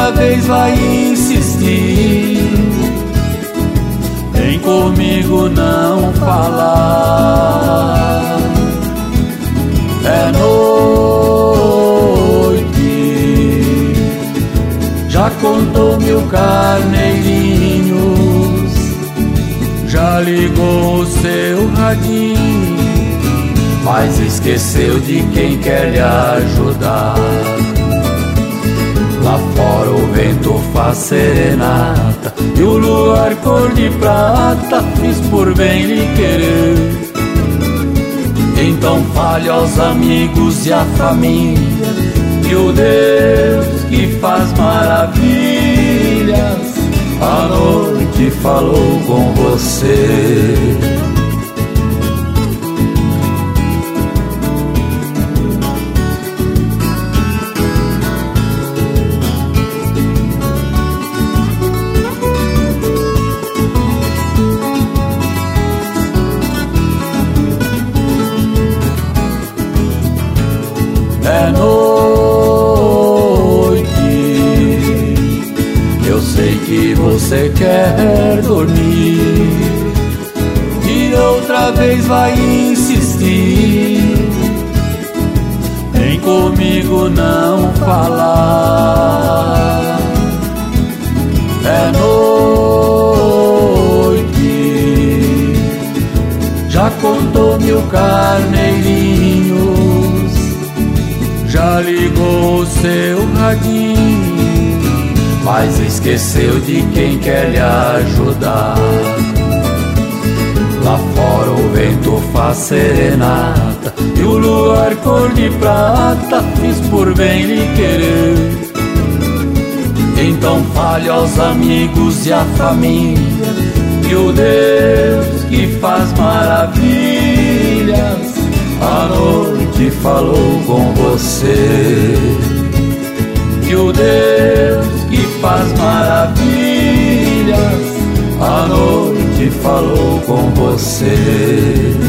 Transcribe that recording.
outra vez vai insistir em comigo não falar. É noite, já contou 1000 carneirinhos, já ligou o seu radinho, mas esqueceu de quem quer lhe ajudar. Lá fora o vento faz serenata e o luar cor de prata, fiz por bem lhe querer. Então fale aos amigos e à família que o Deus que faz maravilhas à noite falou com você. É noite, eu sei que você quer dormir e outra vez vai insistir em comigo não falar. É noite, já contou 1000 carneirinhos, já ligou o seu radinho, mas esqueceu de quem quer lhe ajudar. Lá fora o vento faz serenata e o luar cor de prata, fiz por bem lhe querer. Então fale aos amigos e à família que o Deus que faz maravilhas à noite falou com você. Que o Deus que faz maravilhas à noite falou com você.